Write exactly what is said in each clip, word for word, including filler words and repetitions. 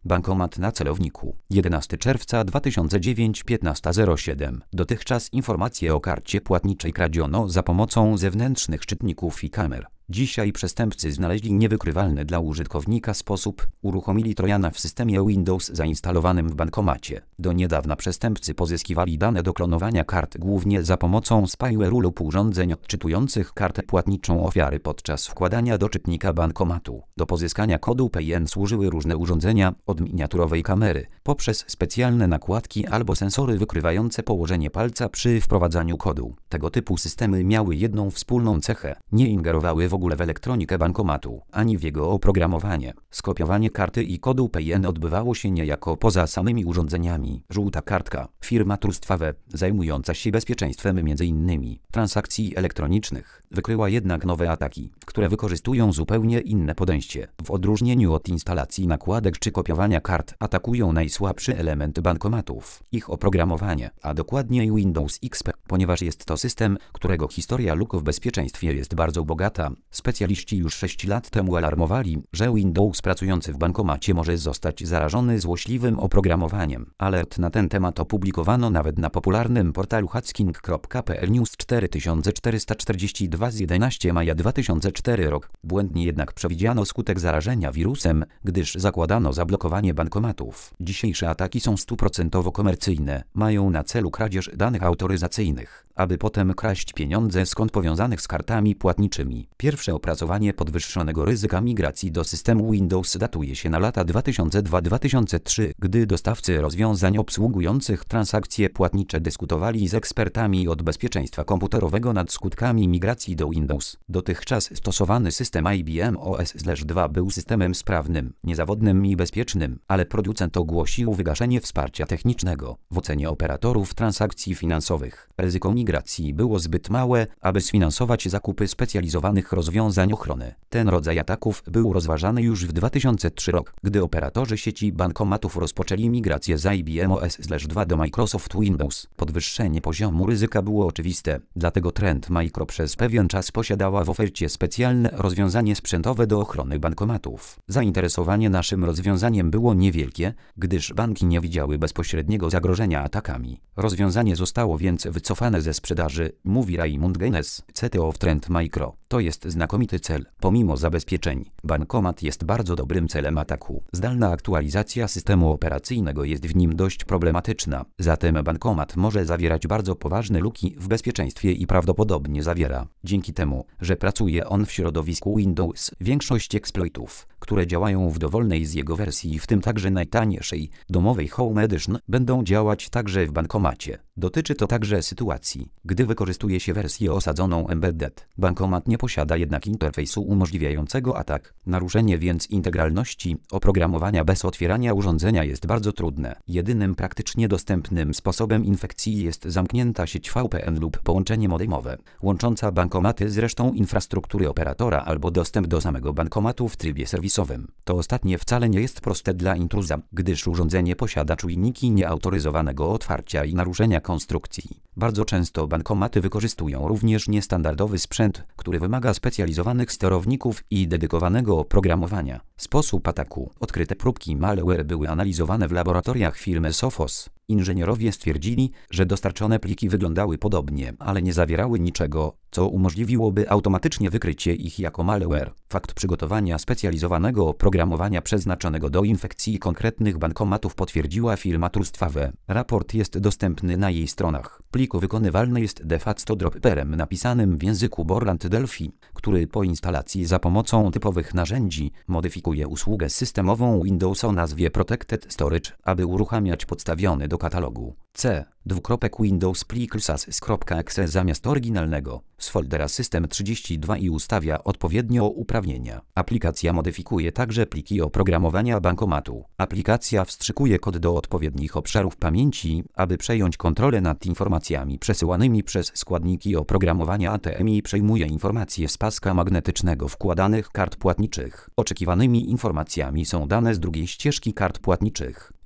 Bankomat na celowniku. jedenastego czerwca dwa tysiące dziewiątego, piętnasta zero siedem. Dotychczas informacje o karcie płatniczej kradziono za pomocą zewnętrznych czytników i kamer. Dzisiaj przestępcy znaleźli niewykrywalny dla użytkownika sposób, uruchomili trojana w systemie Windows zainstalowanym w bankomacie. Do niedawna przestępcy pozyskiwali dane do klonowania kart głównie za pomocą spyware'u lub urządzeń odczytujących kartę płatniczą ofiary podczas wkładania do czytnika bankomatu. Do pozyskania kodu P I N służyły różne urządzenia, od miniaturowej kamery, poprzez specjalne nakładki albo sensory wykrywające położenie palca przy wprowadzaniu kodu. Tego typu systemy miały jedną wspólną cechę: nie ingerowały w ogóle w elektronikę bankomatu, ani w jego oprogramowanie. Skopiowanie karty i kodu P I N odbywało się niejako poza samymi urządzeniami. Żółta kartka. Firma Trustwave, zajmująca się bezpieczeństwem między innymi transakcji elektronicznych, wykryła jednak nowe ataki, które wykorzystują zupełnie inne podejście. W odróżnieniu od instalacji nakładek czy kopiowania kart, atakują najsłabszy element bankomatów, ich oprogramowanie, a dokładniej Windows X P, ponieważ jest to system, którego historia luk w bezpieczeństwie jest bardzo bogata. Specjaliści już sześć lat temu alarmowali, że Windows pracujący w bankomacie może zostać zarażony złośliwym oprogramowaniem. Alert na ten temat opublikowano nawet na popularnym portalu hacking kropka p l news cztery tysiące czterysta czterdzieści dwa z jedenastego maja dwa tysiące czwartego rok. Błędnie jednak przewidziano skutek zarażenia wirusem, gdyż zakładano zablokowanie bankomatów. Dzisiejsze ataki są stuprocentowo komercyjne, mają na celu kradzież danych autoryzacyjnych, aby potem kraść pieniądze z kont powiązanych z kartami płatniczymi. Pierwsze opracowanie podwyższonego ryzyka migracji do systemu Windows datuje się na lata dwa tysiące drugi do dwa tysiące trzeciego, gdy dostawcy rozwiązań obsługujących transakcje płatnicze dyskutowali z ekspertami od bezpieczeństwa komputerowego nad skutkami migracji do Windows. Dotychczas stosowany system I B M O S dwa był systemem sprawnym, niezawodnym i bezpiecznym, ale producent ogłosił wygaszenie wsparcia technicznego. W ocenie operatorów transakcji finansowych ryzyko migracji było zbyt małe, aby sfinansować zakupy specjalizowanych rozwiązań ochrony. Ten rodzaj ataków był rozważany już w dwa tysiące trzeciego roku, gdy operatorzy sieci bankomatów rozpoczęli migrację z I B M O S dwa do Microsoft Windows. Podwyższenie poziomu ryzyka było oczywiste, dlatego Trend Micro przez pewien czas posiadała w ofercie specjalne rozwiązanie sprzętowe do ochrony bankomatów. Zainteresowanie naszym rozwiązaniem było niewielkie, gdyż banki nie widziały bezpośredniego zagrożenia atakami. Rozwiązanie zostało więc wycofane ze sprzedaży, mówi Raymond Gaines, C T O w Trend Micro. To jest znakomity cel. Pomimo zabezpieczeń, bankomat jest bardzo dobrym celem ataku. Zdalna aktualizacja systemu operacyjnego jest w nim dość problematyczna. Zatem bankomat może zawierać bardzo poważne luki w bezpieczeństwie i prawdopodobnie zawiera. Dzięki temu, że pracuje on w środowisku Windows, większość eksploitów, które działają w dowolnej z jego wersji, w tym także najtańszej, domowej Home Edition, będą działać także w bankomacie. Dotyczy to także sytuacji, gdy wykorzystuje się wersję osadzoną embedded. Bankomat nie posiada jednak interfejsu umożliwiającego atak. Naruszenie więc integralności oprogramowania bez otwierania urządzenia jest bardzo trudne. Jedynym praktycznie dostępnym sposobem infekcji jest zamknięta sieć V P N lub połączenie modemowe, łącząca bankomaty z resztą infrastruktury operatora albo dostęp do samego bankomatu w trybie serwisowym. To ostatnie wcale nie jest proste dla intruza, gdyż urządzenie posiada czujniki nieautoryzowanego otwarcia i naruszenia konstrukcji. Bardzo często bankomaty wykorzystują również niestandardowy sprzęt, który wymaga specjalizowanych sterowników i dedykowanego oprogramowania. Sposób ataku. Odkryte próbki malware były analizowane w laboratoriach firmy Sophos. Inżynierowie stwierdzili, że dostarczone pliki wyglądały podobnie, ale nie zawierały niczego, co umożliwiłoby automatycznie wykrycie ich jako malware. Fakt przygotowania specjalizowanego oprogramowania przeznaczonego do infekcji konkretnych bankomatów potwierdziła firma Trustwave. Raport jest dostępny na jej stronach. Plik wykonywalny jest de facto dropperem napisanym w języku Borland Delphi, który po instalacji za pomocą typowych narzędzi modyfikuje usługę systemową Windows o nazwie Protected Storage, aby uruchamiać podstawiony do katalogu C. Dwukropek Windows plik lsas.exe zamiast oryginalnego z foldera System trzydzieści dwa i ustawia odpowiednio uprawnienia. Aplikacja modyfikuje także pliki oprogramowania bankomatu. Aplikacja wstrzykuje kod do odpowiednich obszarów pamięci, aby przejąć kontrolę nad informacjami przesyłanymi przez składniki oprogramowania A T M i przejmuje informacje z paska magnetycznego wkładanych kart płatniczych. Oczekiwanymi informacjami są dane z drugiej ścieżki kart płatniczych.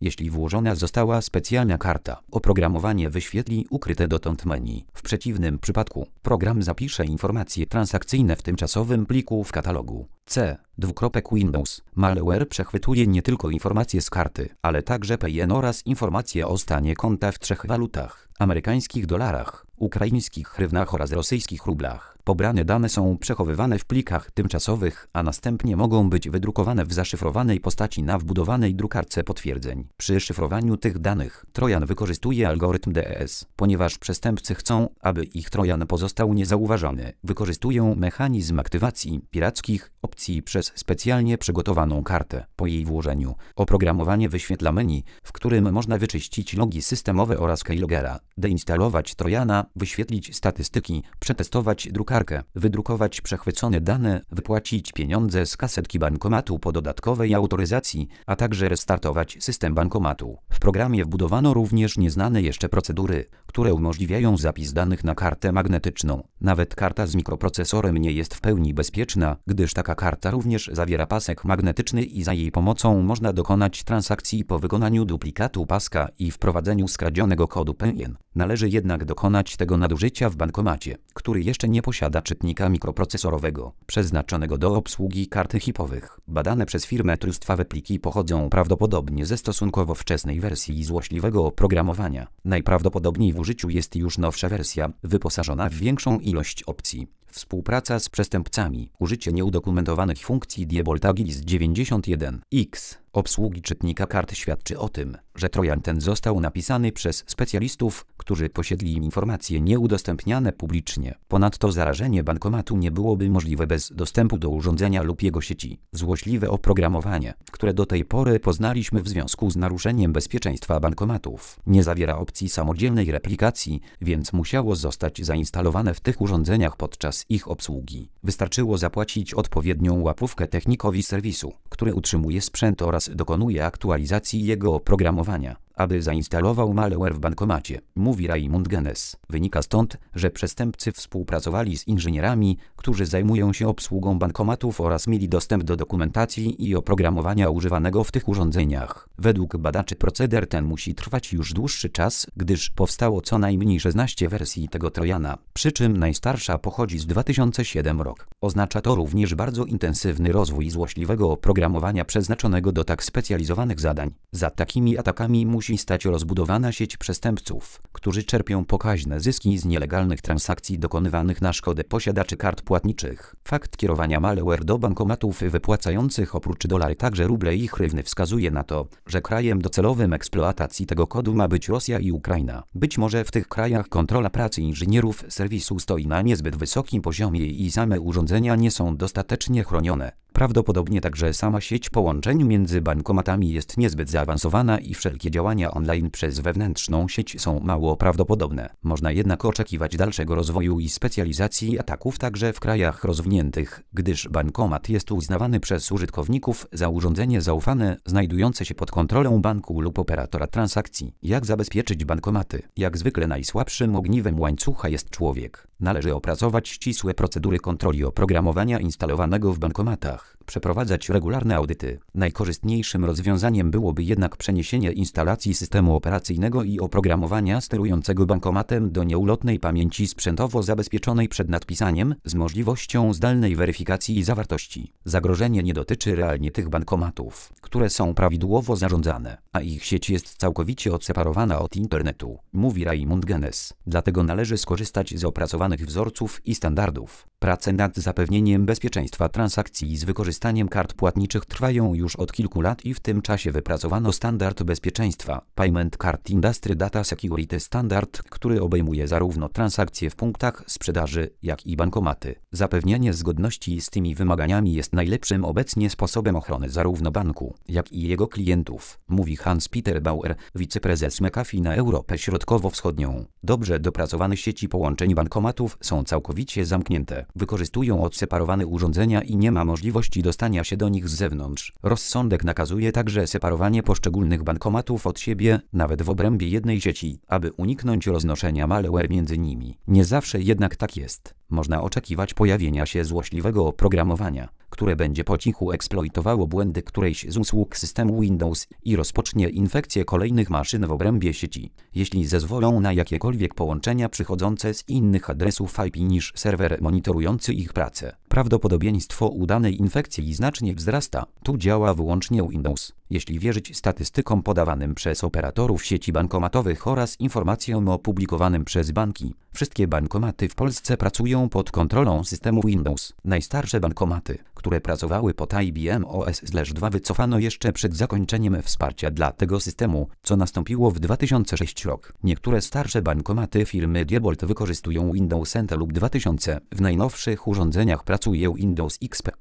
jeśli włożona została specjalna karta. Oprogramowanie wyświetli ukryte dotąd menu. W przeciwnym przypadku program zapisze informacje transakcyjne w tymczasowym pliku w katalogu. C. Dwukropek Windows. Malware przechwytuje nie tylko informacje z karty, ale także P I N oraz informacje o stanie konta w trzech walutach: amerykańskich dolarach, ukraińskich hrywnach oraz rosyjskich rublach. Pobrane dane są przechowywane w plikach tymczasowych, a następnie mogą być wydrukowane w zaszyfrowanej postaci na wbudowanej drukarce potwierdzeń. Przy szyfrowaniu tych danych trojan wykorzystuje algorytm D E S. Ponieważ przestępcy chcą, aby ich trojan pozostał niezauważony, wykorzystują mechanizm aktywacji pirackich opcji przez specjalnie przygotowaną kartę. Po jej włożeniu oprogramowanie wyświetla menu, w którym można wyczyścić logi systemowe oraz keylogera, deinstalować trojana, wyświetlić statystyki, przetestować drukarkę, wydrukować przechwycone dane, wypłacić pieniądze z kasetki bankomatu po dodatkowej autoryzacji, a także restartować system bankomatu. W programie wbudowano również nieznane jeszcze procedury, które umożliwiają zapis danych na kartę magnetyczną. Nawet karta z mikroprocesorem nie jest w pełni bezpieczna, gdyż taka karta również zawiera pasek magnetyczny i za jej pomocą można dokonać transakcji po wykonaniu duplikatu paska i wprowadzeniu skradzionego kodu P I N. Należy jednak dokonać tego nadużycia w bankomacie, który jeszcze nie posiada czytnika mikroprocesorowego, przeznaczonego do obsługi kart chipowych. Badane przez firmę Trustwave pliki pochodzą prawdopodobnie ze stosunkowo wczesnej wersji złośliwego oprogramowania. Najprawdopodobniej w użyciu jest już nowsza wersja, wyposażona w większą ilość opcji. Współpraca z przestępcami. Użycie nieudokumentowanych funkcji Diebold-Agilis dziewięćdziesiąt jeden X obsługi czytnika kart świadczy o tym, że trojan ten został napisany przez specjalistów, którzy posiedli informacje nieudostępniane publicznie. Ponadto zarażenie bankomatu nie byłoby możliwe bez dostępu do urządzenia lub jego sieci. Złośliwe oprogramowanie, które do tej pory poznaliśmy w związku z naruszeniem bezpieczeństwa bankomatów, nie zawiera opcji samodzielnej replikacji, więc musiało zostać zainstalowane w tych urządzeniach podczas ich obsługi. Wystarczyło zapłacić odpowiednią łapówkę technikowi serwisu, który utrzymuje sprzęt oraz dokonuje aktualizacji jego oprogramowania, aby zainstalował malware w bankomacie, mówi Raymond Genes. Wynika stąd, że przestępcy współpracowali z inżynierami, którzy zajmują się obsługą bankomatów oraz mieli dostęp do dokumentacji i oprogramowania używanego w tych urządzeniach. Według badaczy proceder ten musi trwać już dłuższy czas, gdyż powstało co najmniej szesnaście wersji tego trojana, przy czym najstarsza pochodzi z dwa tysiące siódmego roku. Oznacza to również bardzo intensywny rozwój złośliwego oprogramowania przeznaczonego do tak specjalizowanych zadań. Za takimi atakami musi stać rozbudowana sieć przestępców, którzy czerpią pokaźne zyski z nielegalnych transakcji dokonywanych na szkodę posiadaczy kart płatniczych. Fakt kierowania malware do bankomatów wypłacających oprócz dolary także ruble i hrywny wskazuje na to, że krajem docelowym eksploatacji tego kodu ma być Rosja i Ukraina. Być może w tych krajach kontrola pracy inżynierów serwisu stoi na niezbyt wysokim poziomie i same urządzenia nie są dostatecznie chronione. Prawdopodobnie także sama sieć połączeń między bankomatami jest niezbyt zaawansowana i wszelkie działania online przez wewnętrzną sieć są mało prawdopodobne. Można jednak oczekiwać dalszego rozwoju i specjalizacji ataków także w krajach rozwiniętych, gdyż bankomat jest uznawany przez użytkowników za urządzenie zaufane znajdujące się pod kontrolą banku lub operatora transakcji. Jak zabezpieczyć bankomaty? Jak zwykle najsłabszym ogniwem łańcucha jest człowiek. Należy opracować ścisłe procedury kontroli oprogramowania instalowanego w bankomatach. Przeprowadzać regularne audyty. Najkorzystniejszym rozwiązaniem byłoby jednak przeniesienie instalacji systemu operacyjnego i oprogramowania sterującego bankomatem do nieulotnej pamięci sprzętowo zabezpieczonej przed nadpisaniem z możliwością zdalnej weryfikacji zawartości. Zagrożenie nie dotyczy realnie tych bankomatów, które są prawidłowo zarządzane, a ich sieć jest całkowicie odseparowana od internetu, mówi Raymond Genes. Dlatego należy skorzystać z opracowanych wzorców i standardów. Prace nad zapewnieniem bezpieczeństwa transakcji z wykorzystaniem kart płatniczych trwają już od kilku lat i w tym czasie wypracowano standard bezpieczeństwa Payment Card Industry Data Security Standard, który obejmuje zarówno transakcje w punktach sprzedaży, jak i bankomaty. Zapewnienie zgodności z tymi wymaganiami jest najlepszym obecnie sposobem ochrony zarówno banku, jak i jego klientów, mówi Hans-Peter Bauer, wiceprezes McAfee na Europę Środkowo-Wschodnią. Dobrze dopracowane sieci połączeń bankomatów są całkowicie zamknięte. Wykorzystują odseparowane urządzenia i nie ma możliwości dostania się do nich z zewnątrz. Rozsądek nakazuje także separowanie poszczególnych bankomatów od siebie, nawet w obrębie jednej sieci, aby uniknąć roznoszenia malware między nimi. Nie zawsze jednak tak jest. można oczekiwać pojawienia się złośliwego oprogramowania, które będzie po cichu eksploitowało błędy którejś z usług systemu Windows i rozpocznie infekcję kolejnych maszyn w obrębie sieci, jeśli zezwolą na jakiekolwiek połączenia przychodzące z innych adresów I P niż serwer monitorujący ich pracę. Prawdopodobieństwo udanej infekcji znacznie wzrasta. Tu działa wyłącznie Windows. Jeśli wierzyć statystykom podawanym przez operatorów sieci bankomatowych oraz informacjom opublikowanym przez banki, wszystkie bankomaty w Polsce pracują pod kontrolą systemu Windows. Najstarsze bankomaty, które pracowały pod I B M O S dwa wycofano jeszcze przed zakończeniem wsparcia dla tego systemu, co nastąpiło w dwa tysiące szóstym rok. Niektóre starsze bankomaty firmy Diebold wykorzystują Windows N T lub dwa tysiące. W najnowszych urządzeniach pracuje Windows X P.